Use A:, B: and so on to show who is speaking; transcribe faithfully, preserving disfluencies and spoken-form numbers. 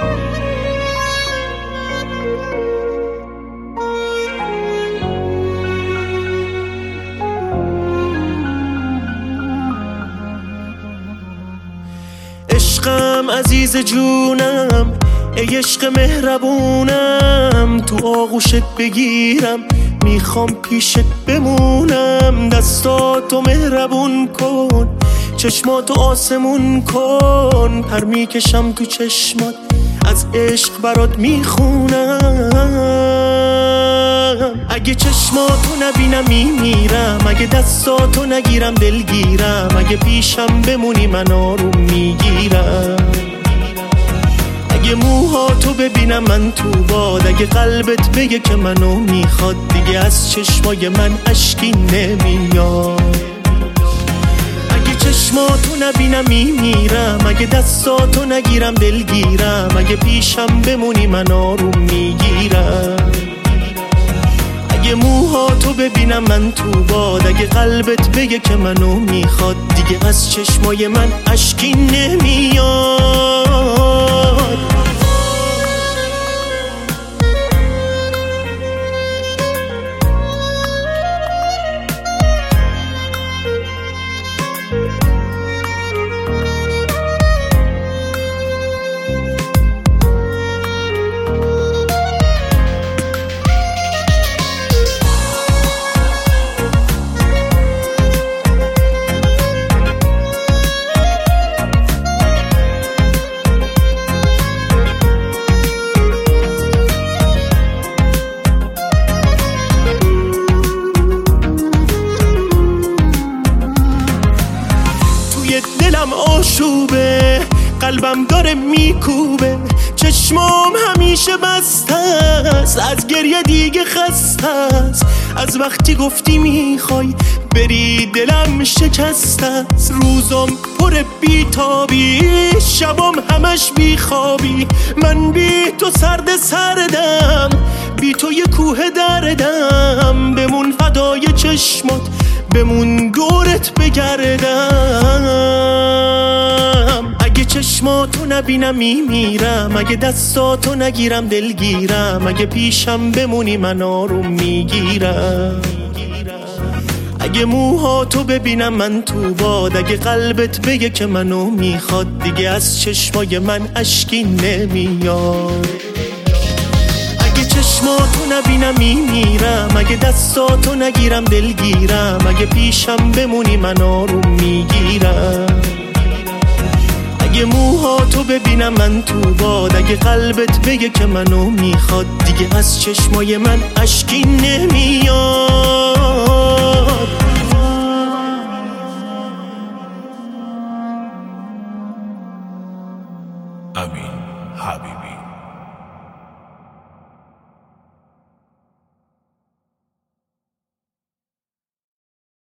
A: عشقم عزیز جونم، ای عشق مهربونم، تو آغوشت بگیرم، میخوام پیشت بمونم. دستاتو مهربون کن، چشماتو آسمون کن، پر میکشم تو چشمات، از عشق برات میخونم. اگه چشماتو نبینم میمیرم، اگه دستاتو نگیرم دلگیرم، اگه پیشم بمونی من آروم میگیرم. اگه موهاتو ببینم من تو باد، اگه قلبت بگه که منو میخواد، دیگه از چشمای من اشکی نمیاد. اگه چشماتو نبینم میمیرم، اگه دستاتو نگیرم دلگیرم، اگه پیشم بمونی من آروم میگیرم. اگه موهاتو ببینم من تو باد، اگه قلبت بگه که منو میخواد، دیگه از چشمای من اشکی نمیاد. دلم آشوبه، قلبم داره میکوبه، چشمام همیشه بسته است، از گریه دیگه خسته است. از وقتی گفتی میخوای بری دلم شکسته است. روزم پر بیتابی، شبام همش بیخوابی، من بی تو سرد سردم، بی تو یه کوه دردم. بمون فدای چشمات، بمون دورت بگردم. اگه چشماتو نبینم میمیرم، اگه دستاتو نگیرم دلگیرم، اگه پیشم بمونی من آروم میگیرم. اگه موهاتو ببینم من تو باد، اگه قلبت بگه که منو میخواد، دیگه از چشمای من اشکی نمیاد. اگه چشماتو نبینم میمیرم، اگه دستاتو نگیرم دلگیرم، اگه پیشم بمونی من آروم میگیرم. اگه موهاتو ببینم من تو باد، اگه قلبت بگه که منو میخواد، دیگه از چشمای من اشکی نمیاد.
B: امین حبیبی.